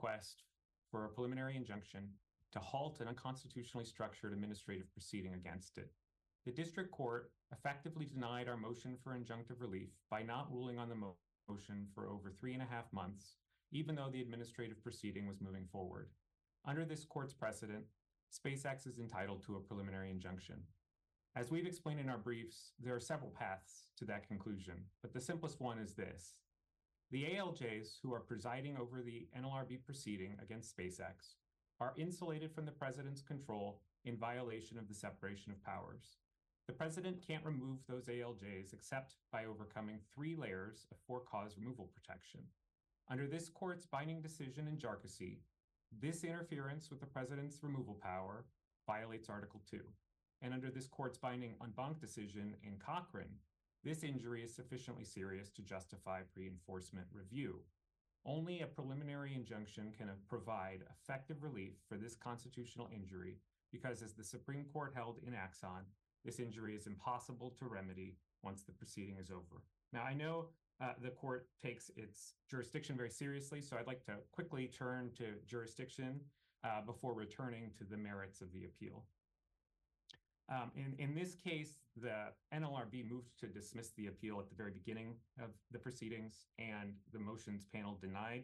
request for a preliminary injunction to halt an unconstitutionally structured administrative proceeding against it. The district court effectively denied our motion for injunctive relief by not ruling on the motion for over 3.5 months, even though the administrative proceeding was moving forward. Under this court's precedent, SpaceX is entitled to a preliminary injunction. As we've explained in our briefs, there are several paths to that conclusion, but the simplest one is this. The ALJs who are presiding over the NLRB proceeding against SpaceX are insulated from the president's control in violation of the separation of powers. The president can't remove those ALJs except by overcoming 3 layers of for-cause removal protection. Under this court's binding decision in Jarkissi, this interference with the president's removal power violates Article 2. And under this court's binding en banc decision in Cochrane, this injury is sufficiently serious to justify pre-enforcement review. Only a preliminary injunction can provide effective relief for this constitutional injury because, as the Supreme Court held in Axon, this injury is impossible to remedy once the proceeding is over. Now, I know the court takes its jurisdiction very seriously, so I'd like to quickly turn to jurisdiction before returning to the merits of the appeal. In this case, the NLRB moved to dismiss the appeal at the very beginning of the proceedings, and the motions panel denied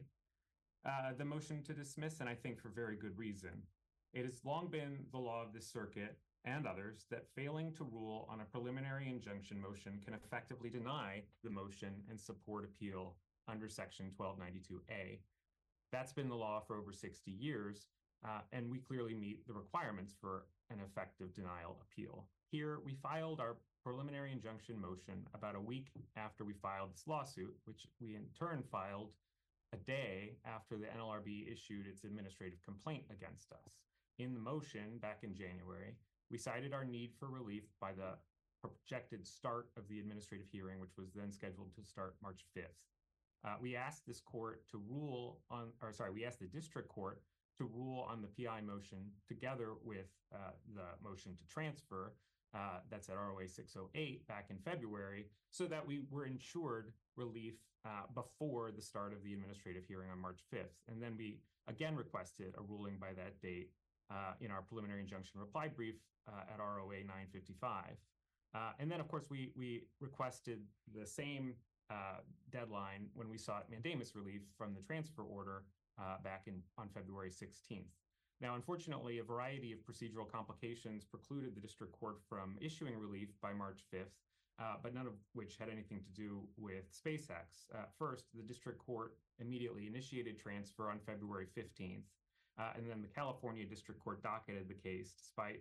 the motion to dismiss, and I think for very good reason. It has long been the law of this circuit and others that failing to rule on a preliminary injunction motion can effectively deny the motion and support appeal under Section 1292A. That's been the law for over 60 years, and we clearly meet the requirements for an effective denial appeal. Here, we filed our preliminary injunction motion about a week after we filed this lawsuit, which we in turn filed a day after the NLRB issued its administrative complaint against us. In the motion back in January, we cited our need for relief by the projected start of the administrative hearing, which was then scheduled to start March 5th. We asked this court to rule on, we asked the district court to rule on the PI motion together with the motion to transfer, that's at ROA 608 back in February, so that we were ensured relief before the start of the administrative hearing on March 5th. And then we again requested a ruling by that date in our preliminary injunction reply brief at ROA 955. And then, of course, we requested the same deadline when we sought mandamus relief from the transfer order back on February 16th. Now, unfortunately, a variety of procedural complications precluded the district court from issuing relief by March 5th, but none of which had anything to do with SpaceX. First, the district court immediately initiated transfer on February 15th, and then the California district court docketed the case despite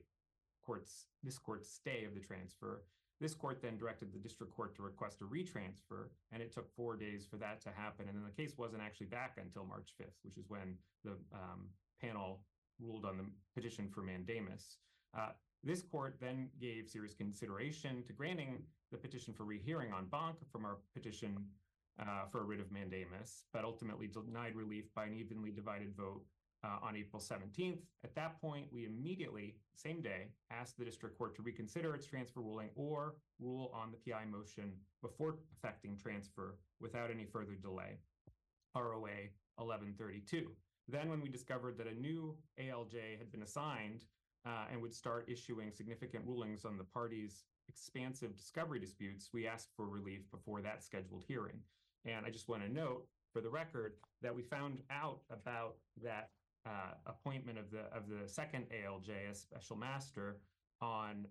this court's stay of the transfer. This court then directed the district court to request a retransfer, and it took 4 days for that to happen. And then the case wasn't actually back until March 5th, which is when the panel ruled on the petition for mandamus. This court then gave serious consideration to granting the petition for rehearing en banc from our petition for a writ of mandamus, but ultimately denied relief by an evenly divided vote on April 17th. At that point, we immediately, same day, asked the district court to reconsider its transfer ruling or rule on the PI motion before effecting transfer without any further delay, ROA 1132. Then when we discovered that a new ALJ had been assigned and would start issuing significant rulings on the parties' expansive discovery disputes, we asked for relief before that scheduled hearing. And I just want to note, for the record, that we found out about that appointment of the second ALJ as special master on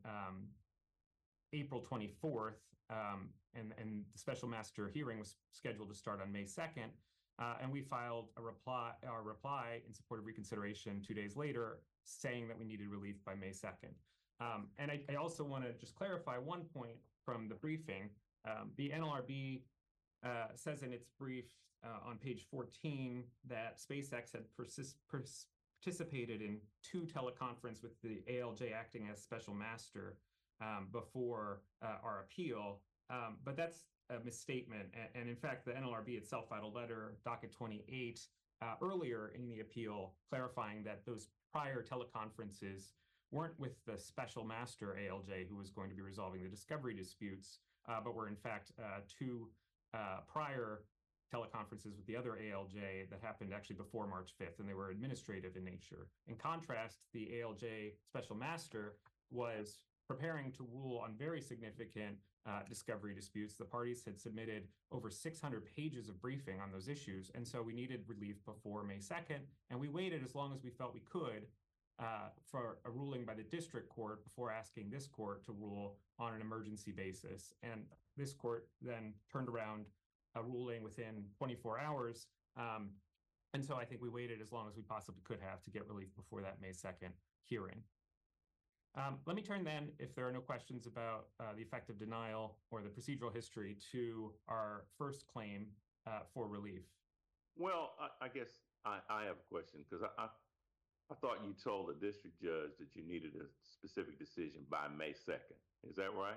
April 24th, and the special master hearing was scheduled to start on May 2nd, and we filed our reply in support of reconsideration 2 days later, saying that we needed relief by May 2nd. And I also want to just clarify one point from the briefing. The NLRB says in its brief on page 14 that SpaceX had participated in 2 teleconferences with the ALJ acting as special master before our appeal, but that's a misstatement. And in fact, the NLRB itself filed a letter, docket 28, earlier in the appeal, clarifying that those prior teleconferences weren't with the special master ALJ who was going to be resolving the discovery disputes, but were in fact 2 prior teleconferences with the other ALJ that happened actually before March 5th, and they were administrative in nature. In contrast, the ALJ special master was preparing to rule on very significant discovery disputes. The parties had submitted over 600 pages of briefing on those issues, and so we needed relief before May 2nd, and we waited as long as we felt we could for a ruling by the district court before asking this court to rule on an emergency basis. And this court then turned around a ruling within 24 hours. And so I think we waited as long as we possibly could have to get relief before that May 2nd hearing. Let me turn then, if there are no questions about the effective denial or the procedural history, to our first claim for relief. Well, I guess I have a question, because I thought you told the district judge that you needed a specific decision by May 2nd. Is that right?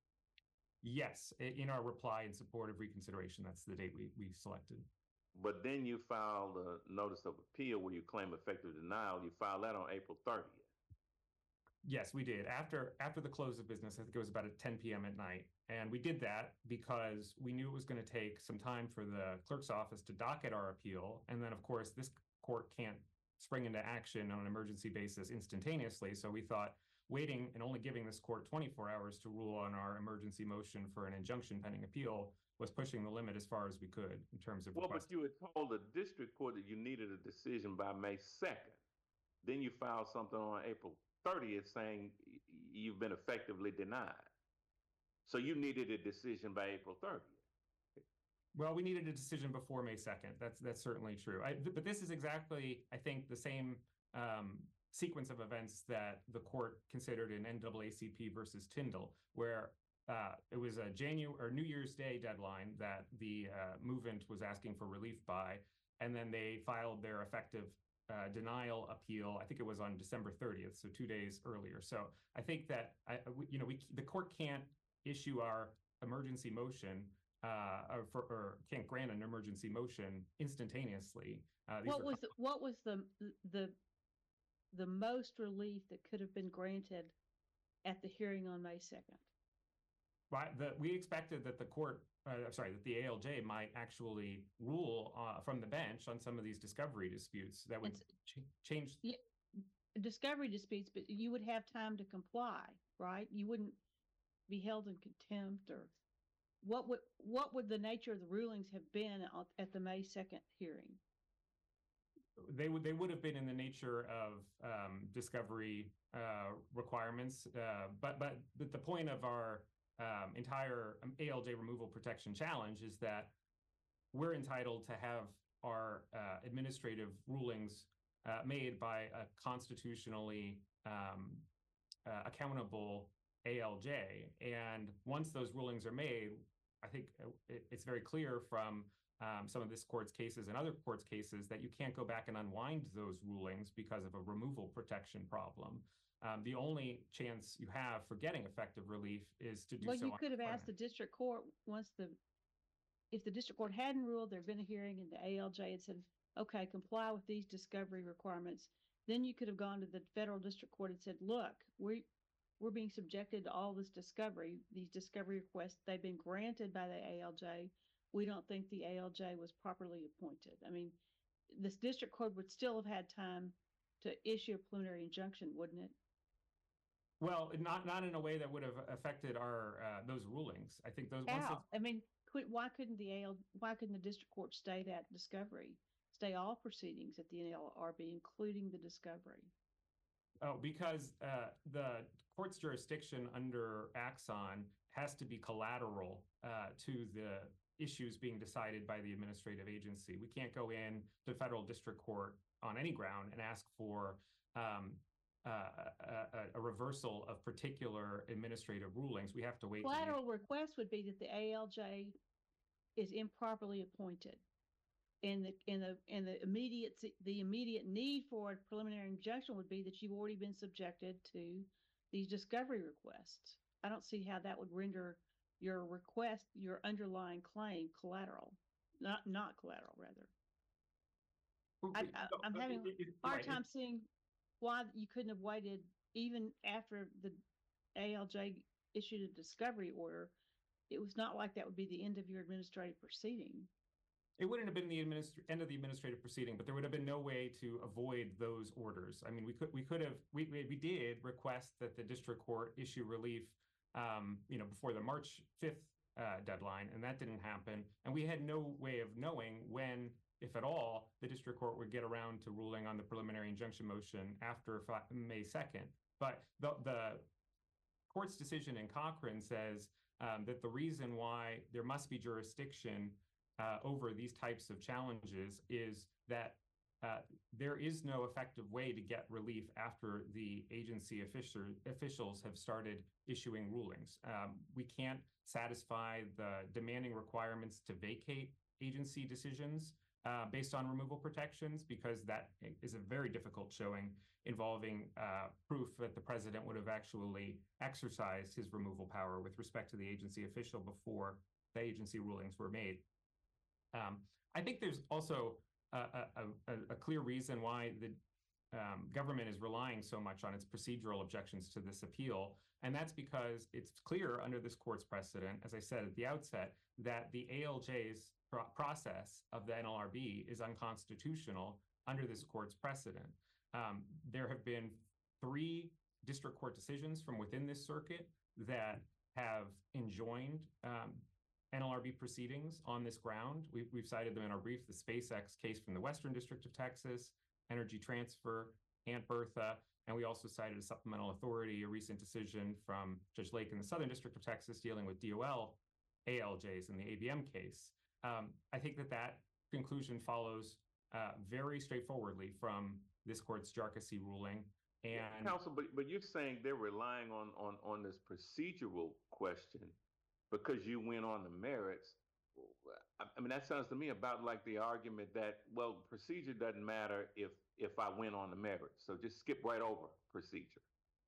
Yes, in our reply in support of reconsideration, that's the date we selected. But then you filed a notice of appeal where you claim effective denial. You filed that on April 30th. Yes, we did. After the close of business, I think it was about at 10 p.m. at night. And we did that because we knew it was going to take some time for the clerk's office to docket our appeal. And then, of course, this court can't spring into action on an emergency basis instantaneously. So we thought waiting and only giving this court 24 hours to rule on our emergency motion for an injunction pending appeal was pushing the limit as far as we could in terms of Well, but you had told the district court that you needed a decision by May 2nd. Then you filed something on April 30th saying you've been effectively denied. So you needed a decision by April 30th. Well, we needed a decision before May 2nd. That's certainly true. But this is exactly, I think, the same sequence of events that the court considered in NAACP versus Tyndall, where it was a New Year's Day deadline that the movement was asking for relief by, and then they filed their effective denial appeal. I think it was on December 30th, so 2 days earlier. So I think that the court can't issue our emergency motion or can't grant an emergency motion instantaneously. What was the most relief that could have been granted at the hearing on May 2nd? Right. We expected that the court, that the ALJ might actually rule from the bench on some of these discovery disputes that would change. Yeah, discovery disputes, but you would have time to comply, right? You wouldn't be held in contempt, or what would the nature of the rulings have been at the May 2nd hearing? They would have been in the nature of discovery requirements, but the point of our entire ALJ removal protection challenge is that we're entitled to have our administrative rulings made by a constitutionally accountable ALJ. And once those rulings are made, I think it's very clear from some of this court's cases and other courts' cases that you can't go back and unwind those rulings because of a removal protection problem. The only chance you have for getting effective relief is to do so. Well, you could have asked the district court if the district court hadn't ruled, there'd been a hearing and the ALJ had said, okay, comply with these discovery requirements. Then you could have gone to the federal district court and said, look, we're being subjected to all this discovery, these discovery requests, they've been granted by the ALJ. We don't think the ALJ was properly appointed. I mean, this district court would still have had time to issue a preliminary injunction, wouldn't it? Well, not in a way that would have affected our those rulings. I think those. How? I mean, why couldn't the district court stay that discovery, stay all proceedings at the NLRB, including the discovery? Oh, because the court's jurisdiction under Axon has to be collateral to the issues being decided by the administrative agency. We can't go in to federal district court on any ground and ask for a reversal of particular administrative rulings. We have to wait. Collateral request would be that the ALJ is improperly appointed, and the immediate need for a preliminary injunction would be that you've already been subjected to these discovery requests. I don't see how that would render your request, your underlying claim, collateral, not collateral, rather. I'm having a hard time seeing why you couldn't have waited even after the ALJ issued a discovery order. It was not like that would be the end of your administrative proceeding. It wouldn't have been the end of the administrative proceeding, but there would have been no way to avoid those orders. I mean, we did request that the district court issue relief, before the March 5th deadline, and that didn't happen. And we had no way of knowing when, if at all, the district court would get around to ruling on the preliminary injunction motion after May 2nd. But the court's decision in Cochran says that the reason why there must be jurisdiction over these types of challenges is that there is no effective way to get relief after the agency officials have started issuing rulings. We can't satisfy the demanding requirements to vacate agency decisions based on removal protections, because that is a very difficult showing involving proof that the president would have actually exercised his removal power with respect to the agency official before the agency rulings were made. I think there's also a clear reason why the government is relying so much on its procedural objections to this appeal, and that's because it's clear under this court's precedent, as I said at the outset, that the ALJ's process of the NLRB is unconstitutional under this court's precedent. There have been 3 district court decisions from within this circuit that have enjoined NLRB proceedings on this ground. We've cited them in our brief: the SpaceX case from the Western District of Texas, Energy Transfer, Aunt Bertha, and we also cited a supplemental authority, a recent decision from Judge Lake in the Southern District of Texas dealing with DOL ALJs in the ABM case. I think that conclusion follows very straightforwardly from this court's Jarkissi ruling. And Counsel, but you're saying they're relying on this procedural question because you went on the merits. I mean, that sounds to me about like the argument that, well, procedure doesn't matter if I went on the merits, so just skip right over procedure.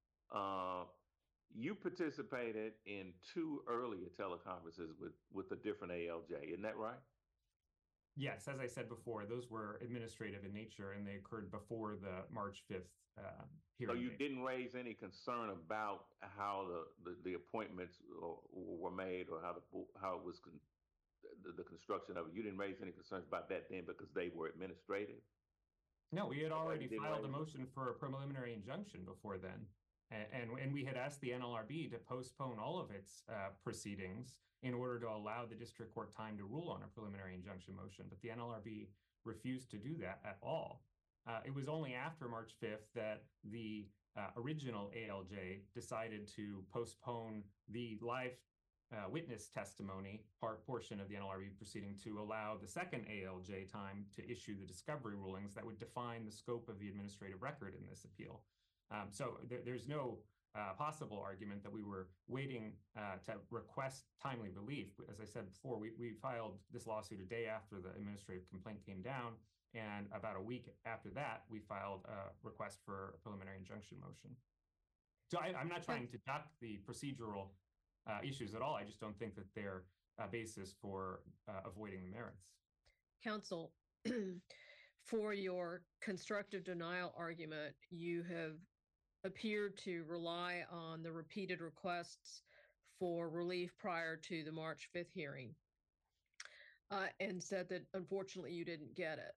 You participated in 2 earlier teleconferences with a different ALJ, isn't that right? Yes, as I said before, those were administrative in nature, and they occurred before the March 5th hearing. So you didn't raise any concern about how the appointments were made, or how it was the construction of it. You didn't raise any concerns about that then because they were administrative? No, we had already filed a motion for a preliminary injunction before then. And we had asked the NLRB to postpone all of its proceedings in order to allow the district court time to rule on a preliminary injunction motion. But the NLRB refused to do that at all. It was only after March 5th that the original ALJ decided to postpone the live witness testimony portion of the NLRB proceeding to allow the second ALJ time to issue the discovery rulings that would define the scope of the administrative record in this appeal. So there's no possible argument that we were waiting to request timely relief. As I said before, we filed this lawsuit a day after the administrative complaint came down, and about a week after that, we filed a request for a preliminary injunction motion. So I'm not trying to duck the procedural issues at all. I just don't think that they're a basis for avoiding the merits. Counsel, for your constructive denial argument, you have appeared to rely on the repeated requests for relief prior to the March 5th hearing, and said that unfortunately you didn't get it.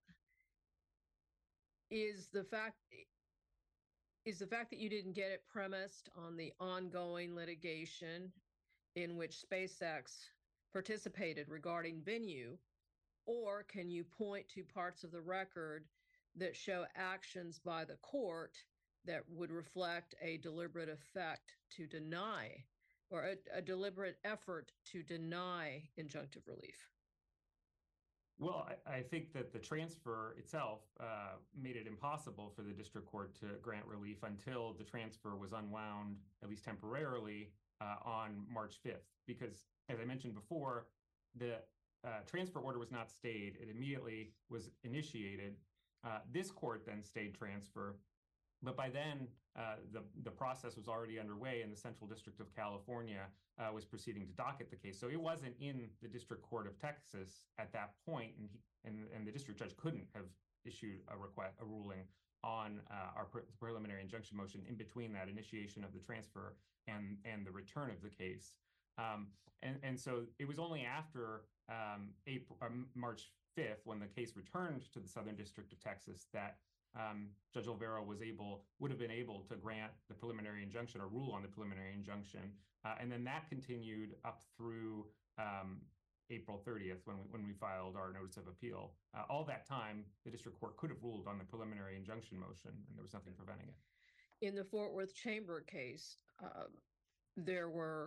Is the fact that you didn't get it premised on the ongoing litigation in which SpaceX participated regarding venue, or can you point to parts of the record that show actions by the court that would reflect a deliberate effect to deny, or a deliberate effort to deny injunctive relief? Well, I think that the transfer itself made it impossible for the district court to grant relief until the transfer was unwound, at least temporarily, on March 5th. Because, as I mentioned before, the transfer order was not stayed. It immediately was initiated. This court then stayed transfer. But by then, the process was already underway, and the Central District of California was proceeding to docket the case. So it wasn't in the District Court of Texas at that point, and the district judge couldn't have issued a ruling on our preliminary injunction motion in between that initiation of the transfer and the return of the case. And so it was only after March 5th, when the case returned to the Southern District of Texas, that Judge Olvera would have been able to grant the preliminary injunction or rule on the preliminary injunction. And then that continued up through April 30th when we filed our notice of appeal. All that time, the district court could have ruled on the preliminary injunction motion, and there was nothing preventing it. In the Fort Worth Chamber case, there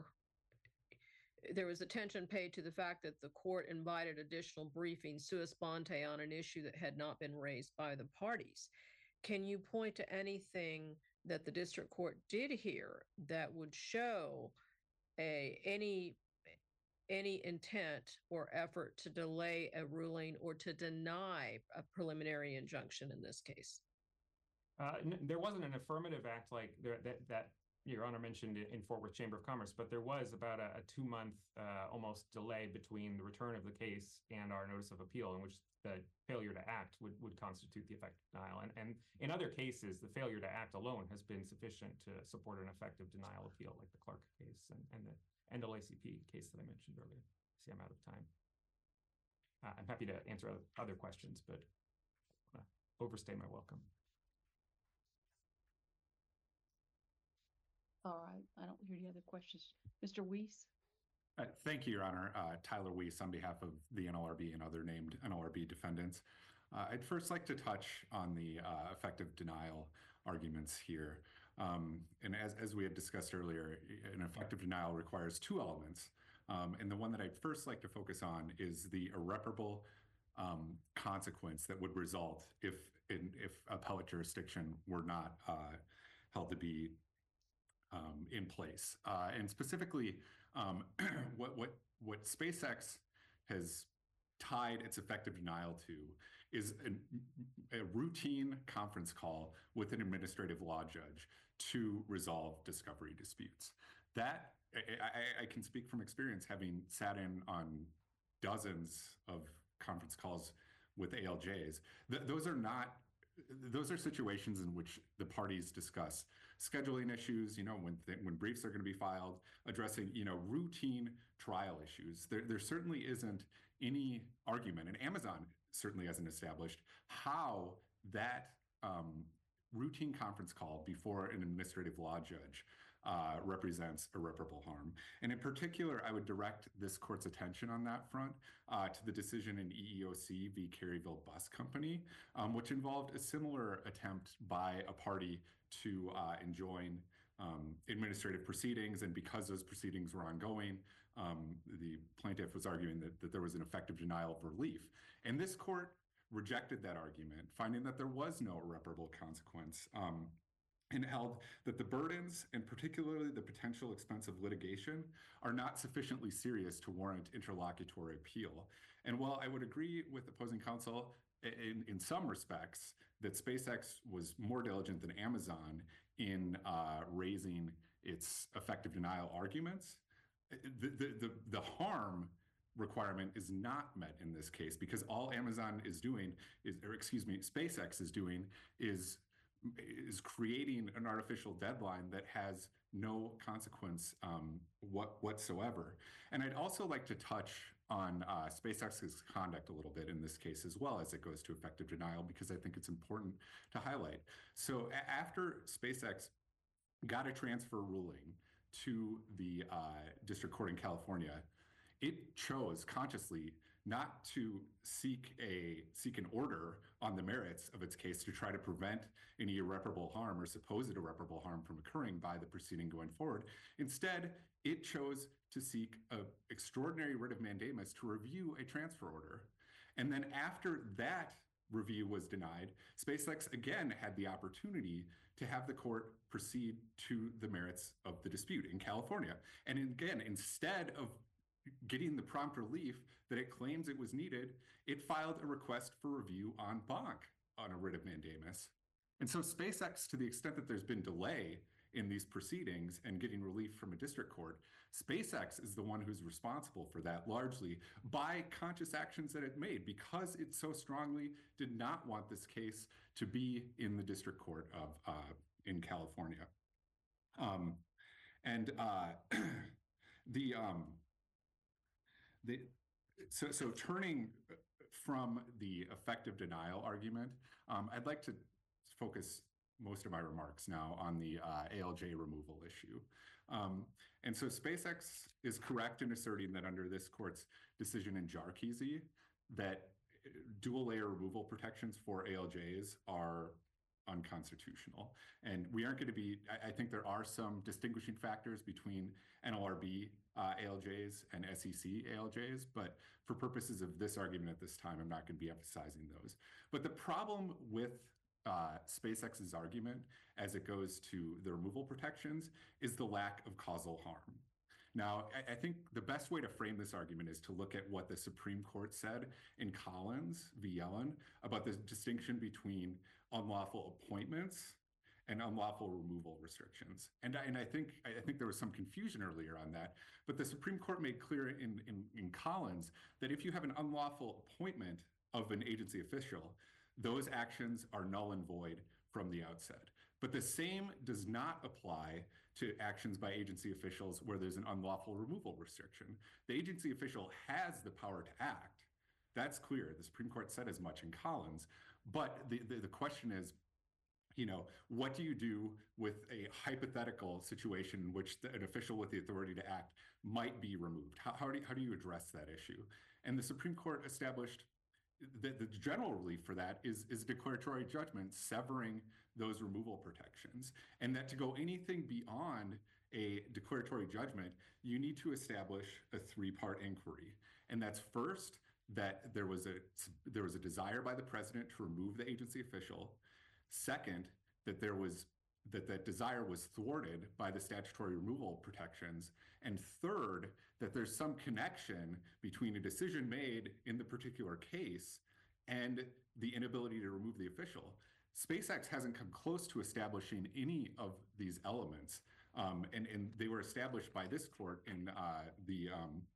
was attention paid to the fact that the court invited additional briefing sua sponte on an issue that had not been raised by the parties. Can you point to anything that the district court did here that would show any intent or effort to delay a ruling or to deny a preliminary injunction in this case? There wasn't an affirmative act like that Your Honor mentioned in Fort Worth Chamber of Commerce, but there was about a 2-month almost delay between the return of the case and our notice of appeal, in which the failure to act would constitute the effective denial. And in other cases, the failure to act alone has been sufficient to support an effective denial appeal, like the Clark case and the NAACP case that I mentioned earlier. See, I'm out of time. I'm happy to answer other questions, but I want to overstay my welcome. All right, I don't hear any other questions. Mr. Weiss? Thank you, Your Honor. Tyler Weiss on behalf of the NLRB and other named NLRB defendants. I'd first like to touch on the effective denial arguments here. And as we had discussed earlier, an effective denial requires 2 elements. And the one that I'd first like to focus on is the irreparable consequence that would result if appellate jurisdiction were not held to be in place. And specifically, what SpaceX has tied its effective denial to is a routine conference call with an administrative law judge to resolve discovery disputes. That, I can speak from experience, having sat in on dozens of conference calls with ALJs. Those are situations in which the parties discuss scheduling issues, when briefs are going to be filed, addressing, routine trial issues. There certainly isn't any argument, and Amazon certainly hasn't established how that routine conference call before an administrative law judge represents irreparable harm. And in particular, I would direct this court's attention on that front to the decision in EEOC v. Caryville Bus Company, which involved a similar attempt by a party to enjoin administrative proceedings. And because those proceedings were ongoing, the plaintiff was arguing that there was an effective denial of relief. And this court rejected that argument, finding that there was no irreparable consequence, and held that the burdens, and particularly the potential expense of litigation, are not sufficiently serious to warrant interlocutory appeal. And while I would agree with opposing counsel in some respects that SpaceX was more diligent than Amazon in raising its effective denial arguments, the harm requirement is not met in this case, because all Amazon is doing SpaceX is doing is creating an artificial deadline that has no consequence whatsoever. And I'd also like to touch on SpaceX's conduct a little bit in this case as well, as it goes to effective denial, because I think it's important to highlight. So after SpaceX got a transfer ruling to the district court in California, it chose consciously not to seek an order on the merits of its case to try to prevent any irreparable harm or supposed irreparable harm from occurring by the proceeding going forward. Instead, it chose to seek an extraordinary writ of mandamus to review a transfer order. And then after that review was denied, SpaceX again had the opportunity to have the court proceed to the merits of the dispute in California. And again, instead of getting the prompt relief that it claims it was needed, it filed a request for review en banc on a writ of mandamus. And so SpaceX, to the extent that there's been delay in these proceedings and getting relief from a district court, SpaceX is the one who's responsible for that, largely by conscious actions that it made, because it so strongly did not want this case to be in the district court of in California. So turning from the effective denial argument, I'd like to focus most of my remarks now on the ALJ removal issue. And so SpaceX is correct in asserting that under this court's decision in Jarkizi, that dual layer removal protections for ALJs are unconstitutional. And we aren't going to be, I think there are some distinguishing factors between NLRB ALJs and SEC ALJs, but for purposes of this argument at this time, I'm not going to be emphasizing those. But the problem with SpaceX's argument as it goes to the removal protections is the lack of causal harm. Now, I think the best way to frame this argument is to look at what the Supreme Court said in Collins v. Yellen about the distinction between unlawful appointments and unlawful removal restrictions. And I think there was some confusion earlier on that, but the Supreme Court made clear in Collins that if you have an unlawful appointment of an agency official, those actions are null and void from the outset. But the same does not apply to actions by agency officials where there's an unlawful removal restriction. The agency official has the power to act. That's clear. The Supreme Court said as much in Collins. But the question is, what do you do with a hypothetical situation in which an official with the authority to act might be removed? How do you address that issue? And the Supreme Court established that the general relief for that is declaratory judgment severing those removal protections, and that to go anything beyond a declaratory judgment, you need to establish a three-part inquiry. And that's first, that there was a desire by the president to remove the agency official. Second, that that desire was thwarted by the statutory removal protections. And third, that there's some connection between a decision made in the particular case and the inability to remove the official. SpaceX hasn't come close to establishing any of these elements, and they were established by this court in the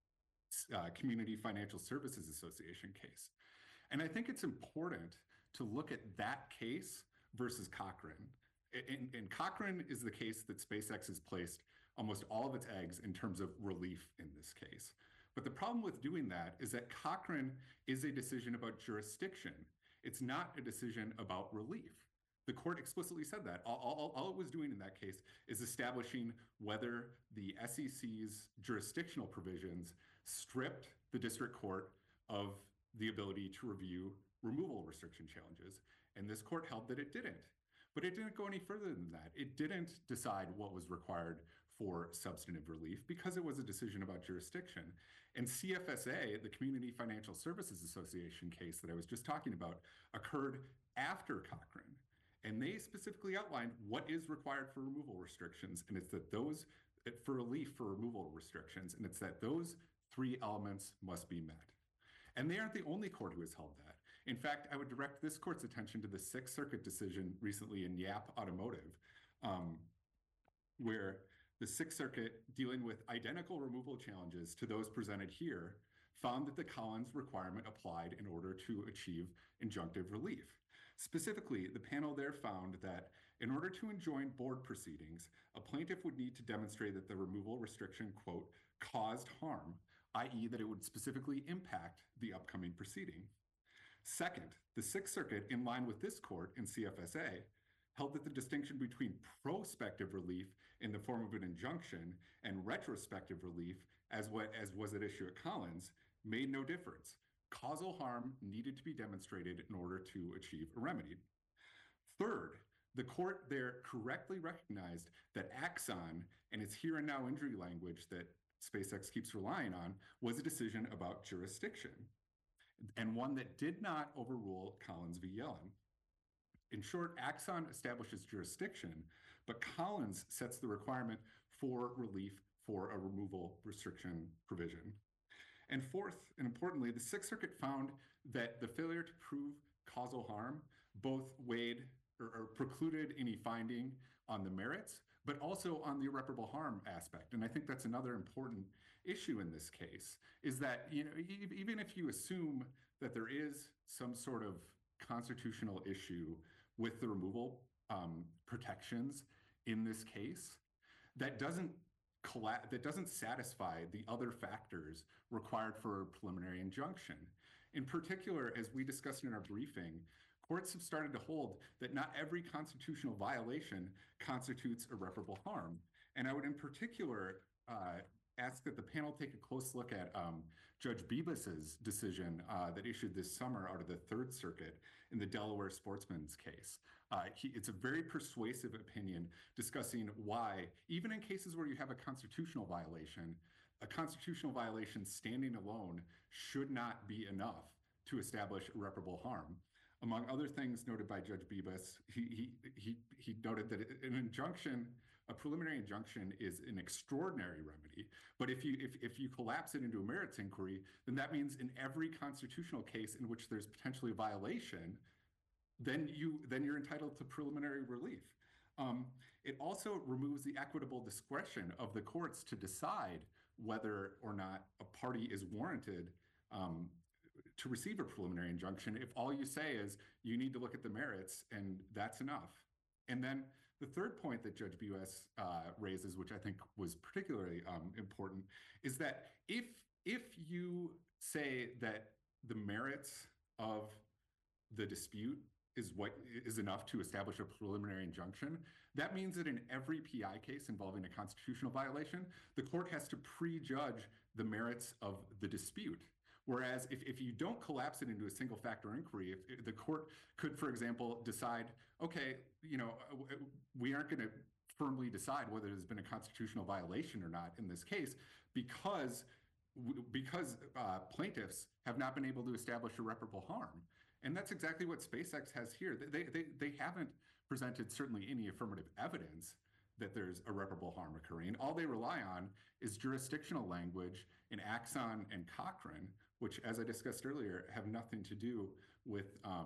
Community Financial Services Association case. And I think it's important to look at that case versus Cochran. And Cochran is the case that SpaceX has placed almost all of its eggs in terms of relief in this case. But the problem with doing that is that Cochran is a decision about jurisdiction. It's not a decision about relief. The court explicitly said that. All it was doing in that case is establishing whether the SEC's jurisdictional provisions stripped the district court of the ability to review removal restriction challenges. And this court held that it didn't. But it didn't go any further than that. It didn't decide what was required for substantive relief because it was a decision about jurisdiction. And CFSA, the Community Financial Services Association case that I was just talking about, occurred after Cochran. And they specifically outlined what is required for removal restrictions. And it's that those, for relief for removal restrictions, and it's that those three elements must be met. And they aren't the only court who has held that. In fact, I would direct this court's attention to the Sixth Circuit decision recently in Yap Automotive, where the Sixth Circuit, dealing with identical removal challenges to those presented here, found that the Collins requirement applied in order to achieve injunctive relief. Specifically, the panel there found that in order to enjoin board proceedings, a plaintiff would need to demonstrate that the removal restriction, quote, caused harm, i.e. that it would specifically impact the upcoming proceeding. Second, the Sixth Circuit, in line with this court in CFSA, held that the distinction between prospective relief in the form of an injunction and retrospective relief, as was at issue at Collins, made no difference. Causal harm needed to be demonstrated in order to achieve a remedy. Third, the court there correctly recognized that Axon and its here and now injury language that SpaceX keeps relying on was a decision about jurisdiction, and one that did not overrule Collins v. Yellen. In short, Axon establishes jurisdiction, but Collins sets the requirement for relief for a removal restriction provision. And fourth, and importantly, the Sixth Circuit found that the failure to prove causal harm both weighed or precluded any finding on the merits, but also on the irreparable harm aspect. And I think that's another important issue in this case, is that even if you assume that there is some sort of constitutional issue with the removal protections in this case, that doesn't satisfy the other factors required for a preliminary injunction. In particular, as we discussed in our briefing, courts have started to hold that not every constitutional violation constitutes irreparable harm. And I would in particular ask that the panel take a close look at Judge Bibas's decision that issued this summer out of the Third Circuit in the Delaware Sportsman's case. It's a very persuasive opinion discussing why, even in cases where you have a constitutional violation standing alone should not be enough to establish irreparable harm. Among other things noted by Judge Bibas, he noted that a preliminary injunction is an extraordinary remedy, but if you collapse it into a merits inquiry, then that means in every constitutional case in which there's potentially a violation, then you're entitled to preliminary relief. It also removes the equitable discretion of the courts to decide whether or not a party is warranted to receive a preliminary injunction if all you say is you need to look at the merits and that's enough. And then the third point that Judge Bibas raises, which I think was particularly important, is that if you say that the merits of the dispute is what is enough to establish a preliminary injunction, that means that in every PI case involving a constitutional violation, the court has to prejudge the merits of the dispute. Whereas if you don't collapse it into a single factor inquiry, if the court could, for example, decide, okay, we aren't going to firmly decide whether there's been a constitutional violation or not in this case because plaintiffs have not been able to establish irreparable harm. And that's exactly what SpaceX has here. They haven't presented certainly any affirmative evidence that there's irreparable harm occurring. All they rely on is jurisdictional language in Axon and Cochrane, which, as I discussed earlier, have nothing to do with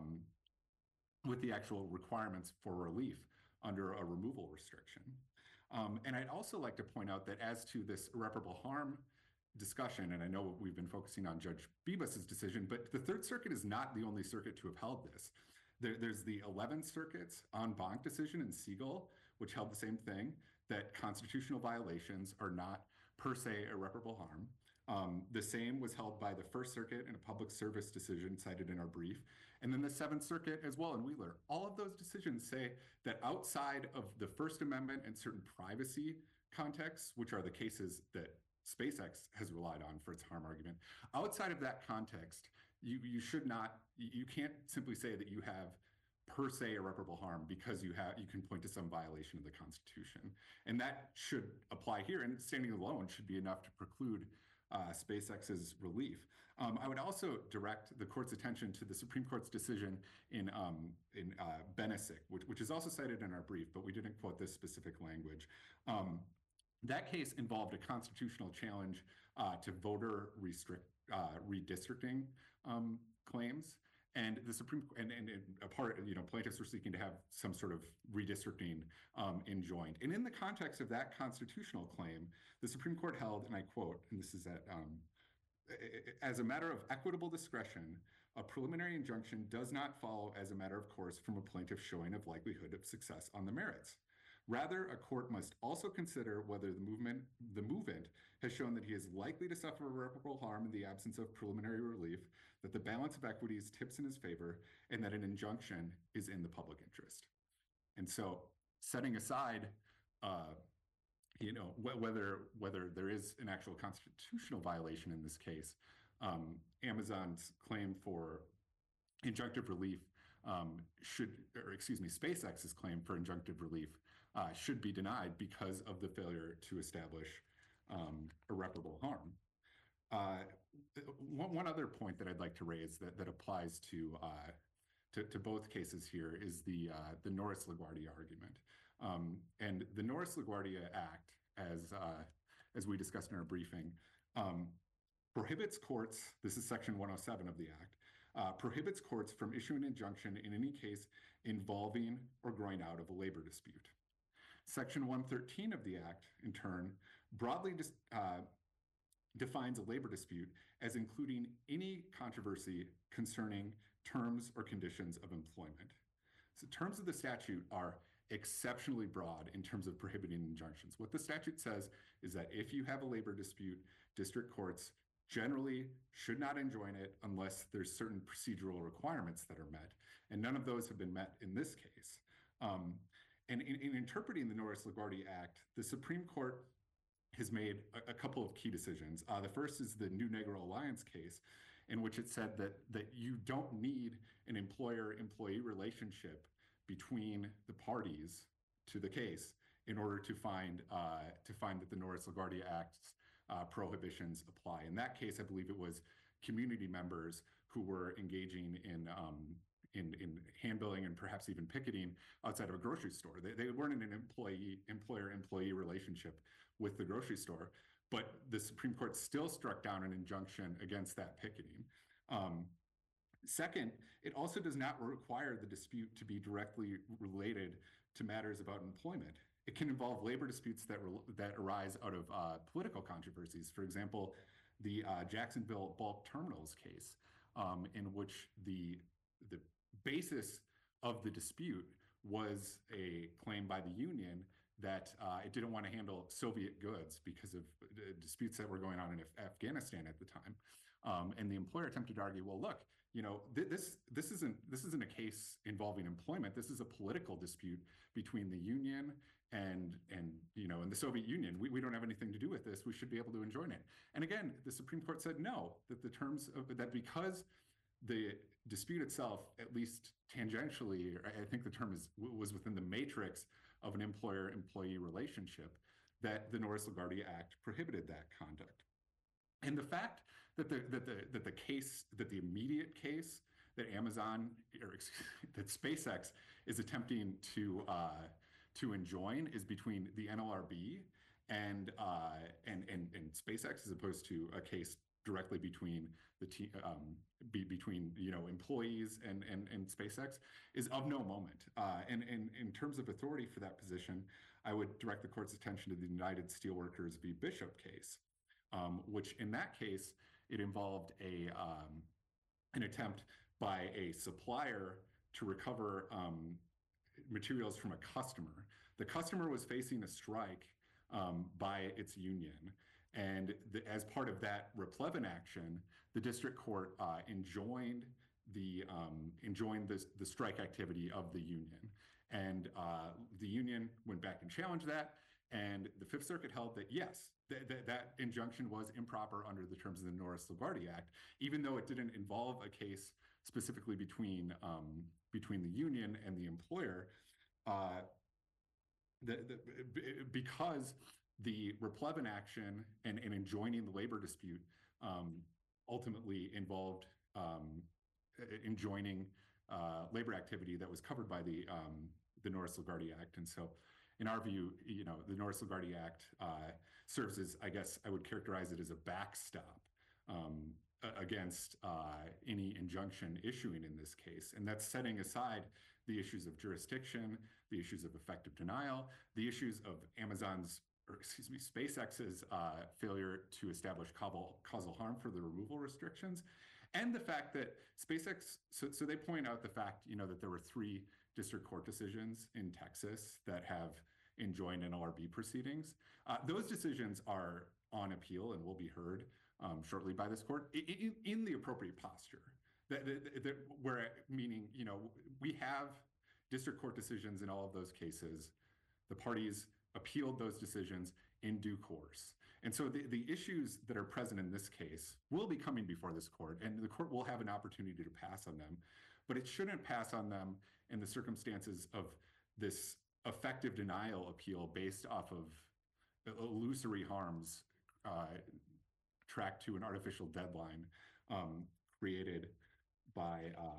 the actual requirements for relief under a removal restriction. And I'd also like to point out that as to this irreparable harm discussion, and I know we've been focusing on Judge Bibas's decision, but the Third Circuit is not the only circuit to have held this. There's the 11th Circuit's en banc decision in Siegel, which held the same thing, that constitutional violations are not per se irreparable harm. The same was held by the First Circuit in a public service decision cited in our brief, and then the Seventh Circuit as well in Wheeler. All of those decisions say that outside of the First Amendment and certain privacy contexts, which are the cases that SpaceX has relied on for its harm argument, outside of that context, you can't simply say that you have per se irreparable harm because you can point to some violation of the Constitution. And that should apply here, and standing alone should be enough to preclude SpaceX's relief. I would also direct the court's attention to the Supreme Court's decision in Benesic, which is also cited in our brief, but we didn't quote this specific language. That case involved a constitutional challenge to voter redistricting claims. And the Supreme and a part, plaintiffs were seeking to have some sort of redistricting enjoined. And in the context of that constitutional claim, the Supreme Court held, and I quote, and this is as a matter of equitable discretion, a preliminary injunction does not follow as a matter of course from a plaintiff's showing of likelihood of success on the merits. Rather, a court must also consider whether the movant has shown that he is likely to suffer irreparable harm in the absence of preliminary relief, that the balance of equities tips in his favor, and that an injunction is in the public interest. And so, setting aside, whether there is an actual constitutional violation in this case, Amazon's claim for injunctive relief SpaceX's claim for injunctive relief should be denied because of the failure to establish irreparable harm. One other point that I'd like to raise that applies to both cases here is the Norris-LaGuardia argument. And the Norris-LaGuardia Act, as we discussed in our briefing, prohibits courts, this is section 107 of the Act, prohibits courts from issuing an injunction in any case involving or growing out of a labor dispute. Section 113 of the Act, in turn, broadly defines a labor dispute as including any controversy concerning terms or conditions of employment. So terms of the statute are exceptionally broad in terms of prohibiting injunctions. What the statute says is that if you have a labor dispute, district courts generally should not enjoin it unless there's certain procedural requirements that are met. And none of those have been met in this case. And in interpreting the Norris-LaGuardia Act, the Supreme Court has made a couple of key decisions. The first is the New Negro Alliance case, in which it said that you don't need an employer-employee relationship between the parties to the case in order to find that the Norris-LaGuardia Act's prohibitions apply. In that case, I believe it was community members who were engaging in handbilling and perhaps even picketing outside of a grocery store. They weren't in an employer-employee relationship with the grocery store, but the Supreme Court still struck down an injunction against that picketing. Second, it also does not require the dispute to be directly related to matters about employment. It can involve labor disputes that arise out of political controversies. For example, the Jacksonville bulk terminals case, in which the basis of the dispute was a claim by the union that it didn't want to handle Soviet goods because of disputes that were going on in Afghanistan at the time. And the employer attempted to argue, well, look, this isn't a case involving employment. This is a political dispute between the union and the Soviet Union. We don't have anything to do with this. We should be able to enjoin it. And again, the Supreme Court said no, that the terms of that, because the dispute itself, at least tangentially, I think the term was within the matrix of an employer-employee relationship, that the Norris-LaGuardia Act prohibited that conduct. And the fact that the immediate case that that SpaceX is attempting to enjoin is between the NLRB and SpaceX, as opposed to a case directly between employees and SpaceX, is of no moment. And in terms of authority for that position, I would direct the court's attention to the United Steelworkers v. Bishop case, which in that case, it involved an attempt by a supplier to recover materials from a customer. The customer was facing a strike by its union. And as part of that replevin action, the district court enjoined the strike activity of the union. And the union went back and challenged that. And the Fifth Circuit held that, yes, that injunction was improper under the terms of the Norris-LaGuardia Act, even though it didn't involve a case specifically between the union and the employer, because the replevin action and enjoining the labor dispute ultimately involved enjoining labor activity that was covered by the Norris-LaGuardia Act. And so in our view, the Norris-LaGuardia Act serves as, I guess I would characterize it as a backstop against any injunction issuing in this case. And that's setting aside the issues of jurisdiction, the issues of effective denial, the issues of SpaceX's failure to establish causal harm for the removal restrictions, and the fact that SpaceX, so they point out the fact, that there were 3 district court decisions in Texas that have enjoined NLRB proceedings. Those decisions are on appeal and will be heard shortly by this court in the appropriate posture. Meaning, we have district court decisions in all of those cases. The parties appealed those decisions in due course. And so the issues that are present in this case will be coming before this court, and the court will have an opportunity to pass on them, but it shouldn't pass on them in the circumstances of this effective denial appeal based off of illusory harms tracked to an artificial deadline created by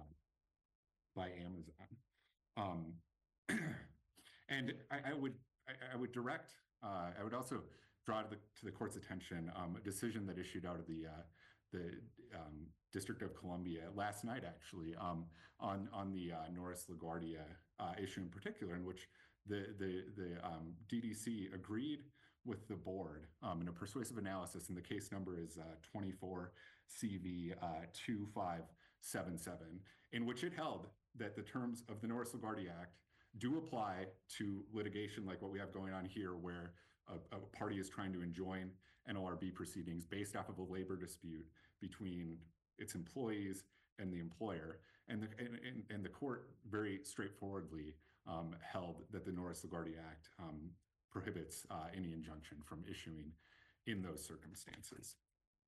Amazon. And I would direct, I would also draw to the court's attention a decision that issued out of the District of Columbia last night, actually, on the Norris-LaGuardia issue in particular, in which the DDC agreed with the board in a persuasive analysis, and the case number is 24 CV 2577, in which it held that the terms of the Norris-LaGuardia Act do apply to litigation like what we have going on here, where a party is trying to enjoin NLRB proceedings based off of a labor dispute between its employees and the employer. And the court very straightforwardly held that the Norris-LaGuardia Act prohibits any injunction from issuing in those circumstances.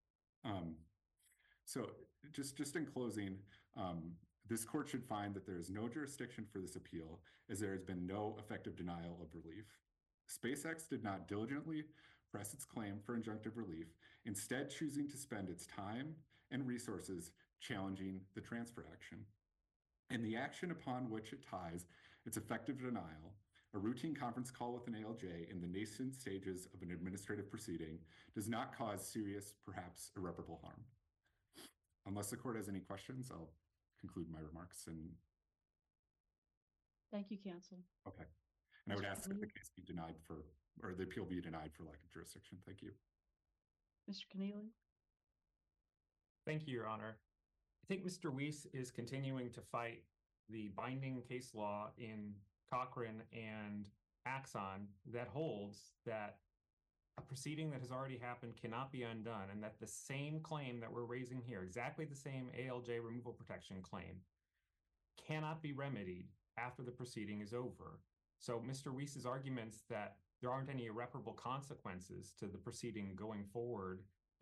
So just in closing, this court should find that there is no jurisdiction for this appeal, as there has been no effective denial of relief. SpaceX did not diligently press its claim for injunctive relief, instead choosing to spend its time and resources challenging the transfer action. And the action upon which it ties its effective denial, a routine conference call with an ALJ in the nascent stages of an administrative proceeding, does not cause serious, perhaps irreparable harm. Unless the court has any questions, I'll conclude my remarks. And Thank you, counsel. okay. And I would Mr. ask that the Keneally? case be denied or the appeal be denied for lack of jurisdiction. Thank you. Mr. Keneally? Thank you, Your Honor. I think Mr. Weiss is continuing to fight the binding case law in Cochran and Axon that holds that a proceeding that has already happened cannot be undone, and that the same claim that we're raising here, exactly the same ALJ removal protection claim, cannot be remedied after the proceeding is over. So Mr. Weiss's arguments that there aren't any irreparable consequences to the proceeding going forward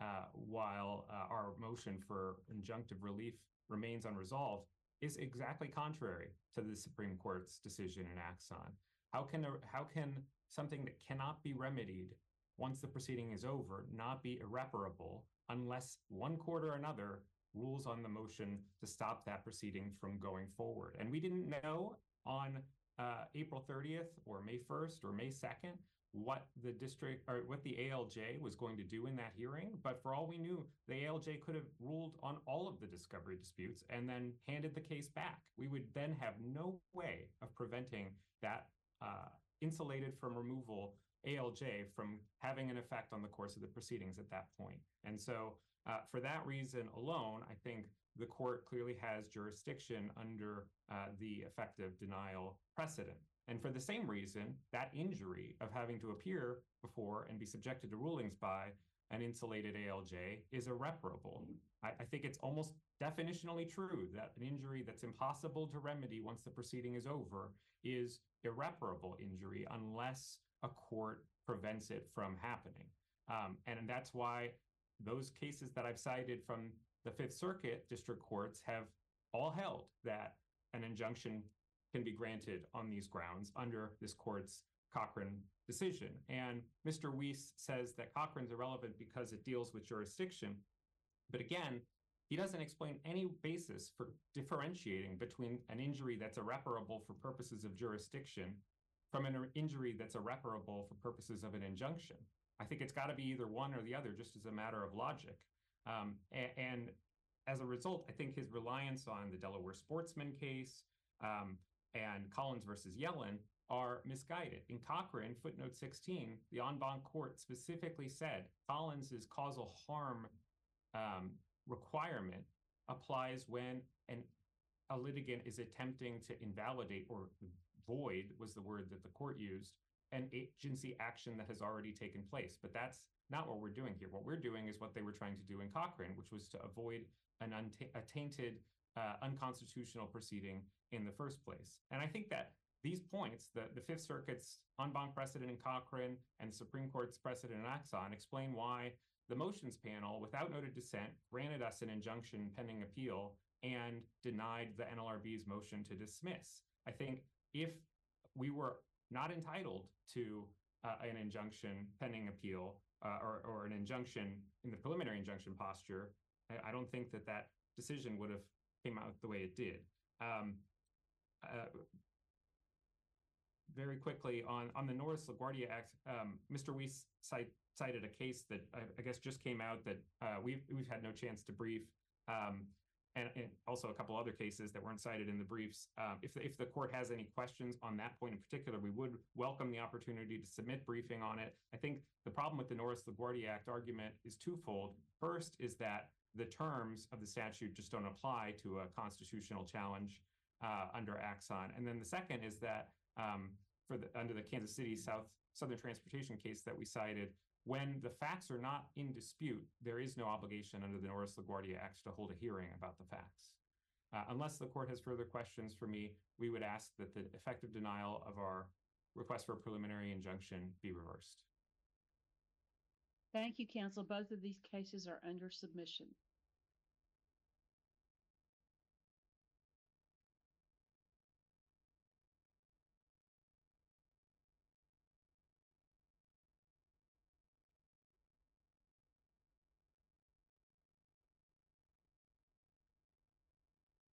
while our motion for injunctive relief remains unresolved is exactly contrary to the Supreme Court's decision in Axon. How can something that cannot be remedied once the proceeding is over not be irreparable unless one court or another rules on the motion to stop that proceeding from going forward? And we didn't know on April 30th or May 1st or May 2nd what the district or what the ALJ was going to do in that hearing. But for all we knew, the ALJ could have ruled on all of the discovery disputes and then handed the case back. We would then have no way of preventing that insulated from removal ALJ from having an effect on the course of the proceedings at that point. And so for that reason alone, I think the court clearly has jurisdiction under the effective denial precedent. And for the same reason, that injury of having to appear before and be subjected to rulings by an insulated ALJ is irreparable. I think it's almost definitionally true that an injury that's impossible to remedy once the proceeding is over is irreparable injury unless a court prevents it from happening. And that's why those cases that I've cited from the Fifth Circuit district courts have all held that an injunction can be granted on these grounds under this court's Cochran decision. And Mr. Weiss says that Cochran's irrelevant because it deals with jurisdiction. But again, he doesn't explain any basis for differentiating between an injury that's irreparable for purposes of jurisdiction from an injury that's irreparable for purposes of an injunction. I think it's got to be either one or the other, just as a matter of logic. And as a result, I think his reliance on the Delaware Sportsman case and Collins versus Yellen are misguided. In Cochran, footnote 16, the en banc court specifically said Collins's causal harm requirement applies when a litigant is attempting to invalidate or void was the word that the court used, an agency action that has already taken place. But that's not what we're doing here. What we're doing is what they were trying to do in Cochran, which was to avoid a tainted unconstitutional proceeding in the first place. And I think that these points, the Fifth Circuit's en banc precedent in Cochran and the Supreme Court's precedent in Axon, explain why the motions panel, without noted dissent, granted us an injunction pending appeal and denied the NLRB's motion to dismiss. I think if we were not entitled to an injunction pending appeal or an injunction in the preliminary injunction posture, I don't think that that decision would have came out the way it did. Very quickly on the Norris-LaGuardia Act, Mr. Weiss cited a case that I guess just came out that we've had no chance to brief, and also a couple other cases that weren't cited in the briefs. If the court has any questions on that point in particular, we would welcome the opportunity to submit briefing on it. I think the problem with the Norris-LaGuardia Act argument is twofold. First is that the terms of the statute just don't apply to a constitutional challenge under Axon. And then the second is that under the Kansas City Southern Transportation case that we cited, when the facts are not in dispute, there is no obligation under the Norris LaGuardia Act to hold a hearing about the facts. Unless the court has further questions for me, we would ask that the effective denial of our request for a preliminary injunction be reversed. Thank you, counsel. Both of these cases are under submission.